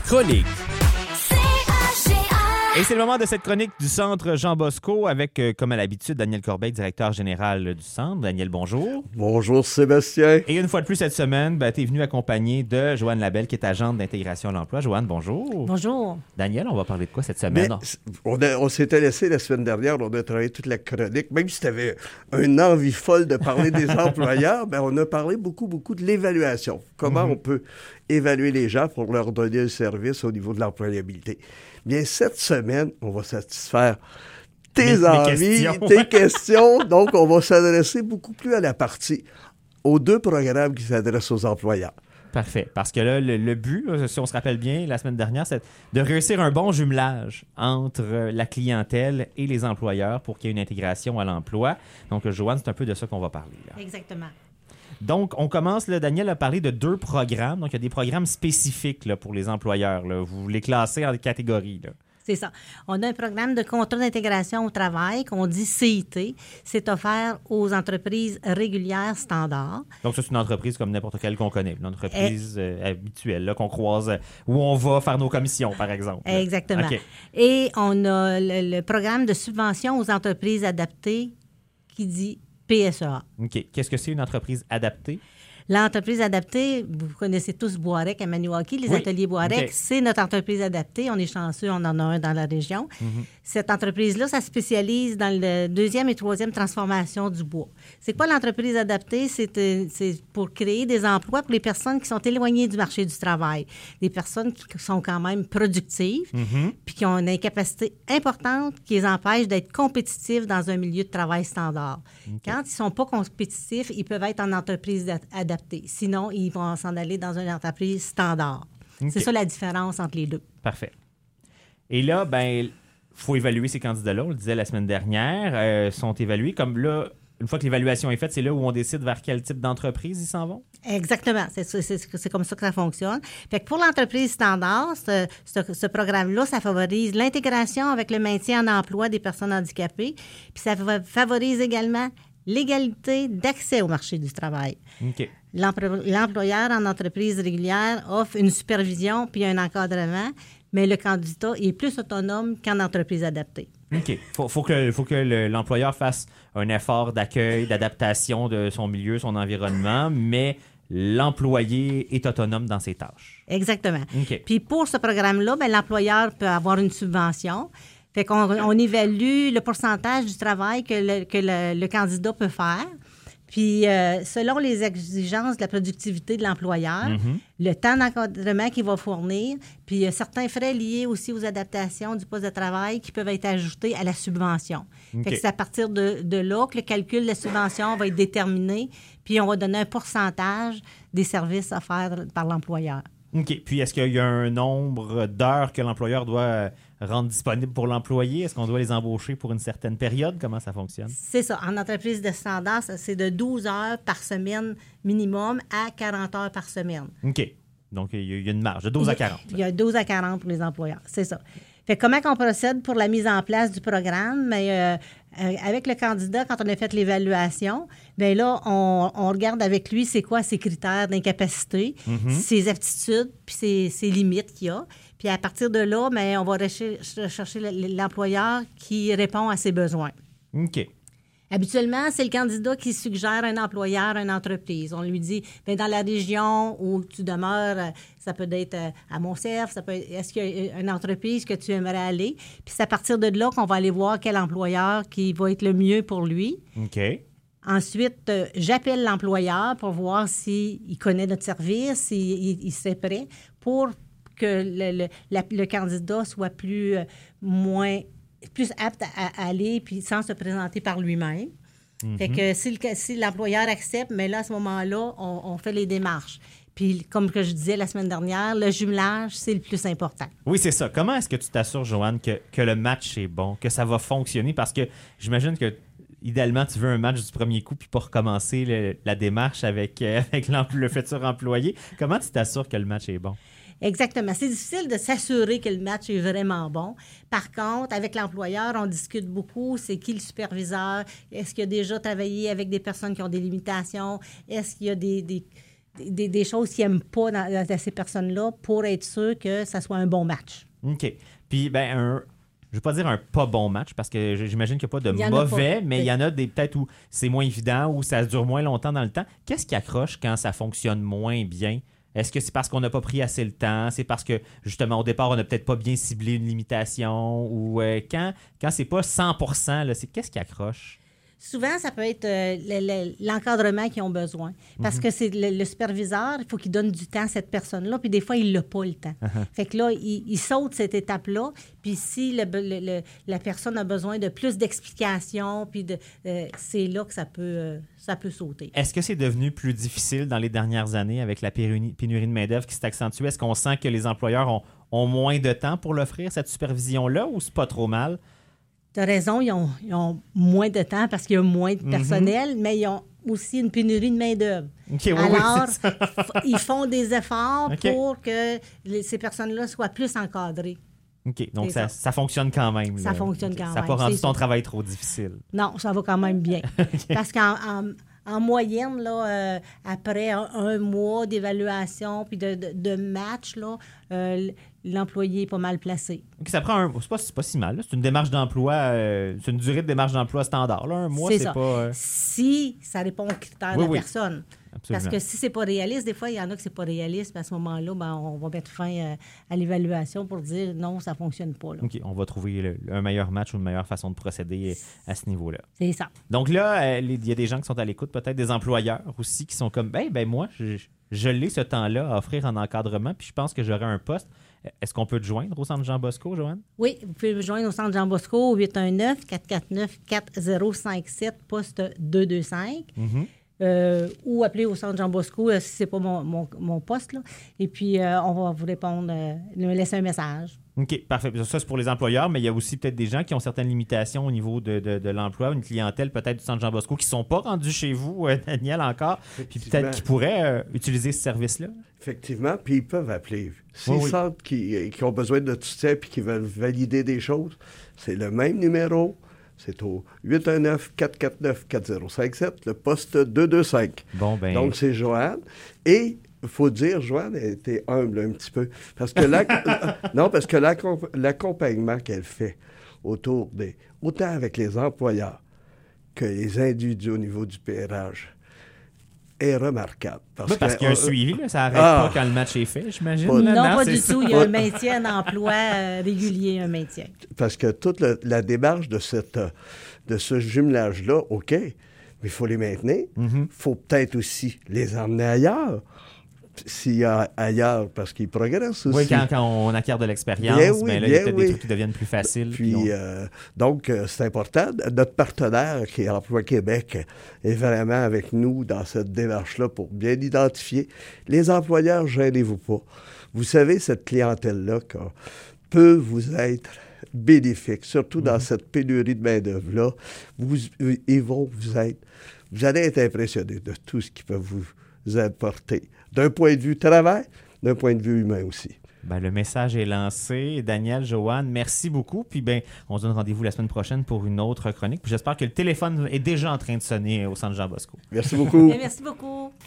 chronique. Et c'est le moment de cette chronique du Centre Jean Bosco avec, comme à l'habitude, Daniel Corbeil, directeur général du Centre. Daniel, bonjour. Bonjour Sébastien. Et une fois de plus cette semaine, tu es venu accompagné de Joanne Labelle, qui est agente d'intégration à l'emploi. Joanne, bonjour. Bonjour. Daniel, on va parler de quoi cette semaine? On s'était laissé la semaine dernière, on a travaillé toute la chronique. Même si tu avais une envie folle de parler des employeurs, on a parlé beaucoup de l'évaluation. Comment on peut évaluer les gens pour leur donner un service au niveau de l'employabilité. Bien, cette semaine, on va satisfaire tes envies, tes questions. Donc, on va s'adresser beaucoup plus à la partie, aux deux programmes qui s'adressent aux employeurs. Parfait. Parce que là, le but, si on se rappelle bien, la semaine dernière, c'est de réussir un bon jumelage entre la clientèle et les employeurs pour qu'il y ait une intégration à l'emploi. Donc, Joanne, c'est un peu de ça qu'on va parler. Là. Exactement. Donc, on commence, là, Daniel a parlé de 2 programmes. Donc, il y a des programmes spécifiques là, pour les employeurs. Là. Vous les classez en catégories. Là. C'est ça. On a un programme de contrat d'intégration au travail qu'on dit CIT. C'est offert aux entreprises régulières standards. Donc, ça, c'est une entreprise comme n'importe quelle qu'on connaît. Une entreprise habituelle là, qu'on croise, où on va faire nos commissions, par exemple. Exactement. Okay. Et on a le programme de subvention aux entreprises adaptées qui dit PSEA. OK. Qu'est-ce que c'est une entreprise adaptée? L'entreprise adaptée, vous connaissez tous Boirec à Maniwaki, les ateliers Boirec, c'est notre entreprise adaptée. On est chanceux, on en a un dans la région. Cette entreprise-là, ça spécialise dans le 2e et 3e transformation du bois. C'est quoi l'entreprise adaptée? C'est pour créer des emplois pour les personnes qui sont éloignées du marché du travail. Des personnes qui sont quand même productives, puis qui ont une incapacité importante qui les empêche d'être compétitifs dans un milieu de travail standard. Quand ils ne sont pas compétitifs, ils peuvent être en entreprise adaptée. Sinon, ils vont s'en aller dans une entreprise standard. C'est ça la différence entre les deux. Parfait. Et là, il faut évaluer ces candidats-là. On le disait la semaine dernière. Sont évalués. Comme là, une fois que l'évaluation est faite, c'est là où on décide vers quel type d'entreprise ils s'en vont? Exactement. C'est comme ça que ça fonctionne. Fait que pour l'entreprise standard, ce programme-là, ça favorise l'intégration avec le maintien en emploi des personnes handicapées. Puis ça favorise également l'égalité d'accès au marché du travail. OK. L'employeur en entreprise régulière offre une supervision puis un encadrement, mais le candidat est plus autonome qu'en entreprise adaptée. OK. Faut que l'employeur fasse un effort d'accueil, d'adaptation de son milieu, son environnement, mais l'employé est autonome dans ses tâches. Exactement. OK. Puis pour ce programme-là, l'employeur peut avoir une subvention. Fait qu'on évalue le pourcentage du travail que le candidat peut faire. Puis, selon les exigences de la productivité de l'employeur, le temps d'encadrement qu'il va fournir, puis il y a certains frais liés aussi aux adaptations du poste de travail qui peuvent être ajoutés à la subvention. Fait que c'est à partir de là que le calcul de la subvention va être déterminé, puis on va donner un pourcentage des services offerts par l'employeur. OK. Puis, est-ce qu'il y a un nombre d'heures que l'employeur doit rendre disponible pour l'employé? Est-ce qu'on doit les embaucher pour une certaine période? Comment ça fonctionne? C'est ça. En entreprise de standard, c'est de 12 heures par semaine minimum à 40 heures par semaine. OK. Donc, il y a une marge de 12 à 40. Il y a 12 à 40 pour les employeurs. C'est ça. Fait comment on procède pour la mise en place du programme? Mais, avec le candidat, quand on a fait l'évaluation, bien là, on regarde avec lui c'est quoi ses critères d'incapacité, ses aptitudes, puis ses limites qu'il y a. Puis à partir de là, bien, on va rechercher l'employeur qui répond à ses besoins. OK. Habituellement, c'est le candidat qui suggère un employeur, une entreprise. On lui dit, bien, dans la région où tu demeures, ça peut être à Montserf, est-ce qu'il y a une entreprise que tu aimerais aller? Puis c'est à partir de là qu'on va aller voir quel employeur qui va être le mieux pour lui. OK. Ensuite, j'appelle l'employeur pour voir s'il connaît notre service, s'il serait prêt pour que le candidat soit plus apte à aller puis sans se présenter par lui-même. Fait que si l'employeur accepte, mais là, à ce moment-là, on fait les démarches. Puis, comme que je disais la semaine dernière, le jumelage, c'est le plus important. Oui, c'est ça. Comment est-ce que tu t'assures, Joanne, que le match est bon, que ça va fonctionner? Parce que j'imagine que idéalement, tu veux un match du premier coup puis pas recommencer la démarche avec le futur employé. Comment tu t'assures que le match est bon? Exactement. C'est difficile de s'assurer que le match est vraiment bon. Par contre, avec l'employeur, on discute beaucoup. C'est qui le superviseur? Est-ce qu'il a déjà travaillé avec des personnes qui ont des limitations? Est-ce qu'il y a des choses qu'ils n'aiment pas dans ces personnes-là pour être sûr que ça soit un bon match. OK. Puis, je ne veux pas dire un pas bon match parce que j'imagine qu'il n'y a pas de mauvais, mais il y en a des peut-être où c'est moins évident, où ça dure moins longtemps dans le temps. Qu'est-ce qui accroche quand ça fonctionne moins bien? Est-ce que c'est parce qu'on n'a pas pris assez le temps? C'est parce que, justement, au départ, on n'a peut-être pas bien ciblé une limitation? Ou quand c'est pas 100%, là, qu'est-ce qui accroche? Souvent, ça peut être l'encadrement qu'ils ont besoin. Parce que c'est le superviseur, il faut qu'il donne du temps à cette personne-là, puis des fois, il n'a pas le temps. Fait que là, il saute cette étape-là, puis si la personne a besoin de plus d'explications, puis c'est là que ça peut sauter. Est-ce que c'est devenu plus difficile dans les dernières années avec la pénurie de main-d'œuvre qui s'est accentuée? Est-ce qu'on sent que les employeurs ont moins de temps pour l'offrir, cette supervision-là, ou c'est pas trop mal? Tu as raison, ils ont moins de temps parce qu'il y a moins de personnel, mais ils ont aussi une pénurie de main-d'œuvre. Okay, alors, ils font des efforts pour que ces personnes-là soient plus encadrées. OK, donc ça fonctionne quand même. Ça fonctionne quand même. Ça n'a pas rendu ton travail trop difficile. Non, ça va quand même bien. Parce qu'en moyenne, là, après un mois d'évaluation puis de match, là, l'employé est pas mal placé. Okay, ça prend c'est pas si mal. Là. C'est une démarche d'emploi, c'est une durée de démarche d'emploi standard. Là. Un mois, c'est ça. Pas... Si ça répond aux critères de la personne. Absolument. Parce que si c'est pas réaliste, des fois, il y en a que c'est pas réaliste, puis à ce moment-là, on va mettre fin à l'évaluation pour dire non, ça fonctionne pas. Là. OK, on va trouver un meilleur match ou une meilleure façon de procéder à ce niveau-là. C'est ça. Donc là, il y a des gens qui sont à l'écoute, peut-être des employeurs aussi, qui sont comme, moi, je l'ai ce temps-là à offrir en encadrement, puis je pense que j'aurai un poste. Est-ce qu'on peut te joindre au Centre Jean Bosco, Joanne? Oui, vous pouvez me joindre au Centre Jean Bosco au 819-449-4057, poste 225. Ou appeler au Centre Jean Bosco si ce n'est pas mon poste. Là. Et puis, on va vous répondre, laisser un message. OK, parfait. Ça, c'est pour les employeurs, mais il y a aussi peut-être des gens qui ont certaines limitations au niveau de l'emploi, une clientèle peut-être du Centre Jean Bosco qui ne sont pas rendus chez vous, Daniel, encore, puis peut-être qui pourraient utiliser ce service-là. Effectivement, puis ils peuvent appeler. Ces centres qui ont besoin de notre soutien puis qui veulent valider des choses, c'est le même numéro. C'est au 819-449-4057, le poste 225. Donc, c'est Joanne. Et il faut dire, Joanne a été humble un petit peu. Parce que l'accompagnement qu'elle fait autant avec les employeurs que les individus au niveau du PRH est remarquable. Parce qu'il y a un suivi, là, ça n'arrête pas quand le match est fait, j'imagine. Non, pas du tout. Il y a un maintien d'emploi régulier, un maintien. Parce que toute la démarche de ce jumelage-là, OK, mais il faut les maintenir. Il faut peut-être aussi les emmener ailleurs. S'il y a ailleurs, parce qu'ils progressent aussi. Oui, quand on acquiert de l'expérience, là, il y a peut-être des trucs qui deviennent plus faciles. Puis donc, c'est important. Notre partenaire, qui est Emploi Québec, est vraiment avec nous dans cette démarche-là pour bien identifier. Les employeurs, gênez-vous pas. Vous savez, cette clientèle-là peut vous être bénéfique, surtout dans cette pénurie de main-d'œuvre-là. Vous allez être impressionnés de tout ce qu'ils peuvent vous apporter. D'un point de vue travail, d'un point de vue humain aussi. Le message est lancé. Daniel, Joanne, merci beaucoup. Puis on se donne rendez-vous la semaine prochaine pour une autre chronique. Puis j'espère que le téléphone est déjà en train de sonner au Centre Jean Bosco. Merci beaucoup. Merci beaucoup.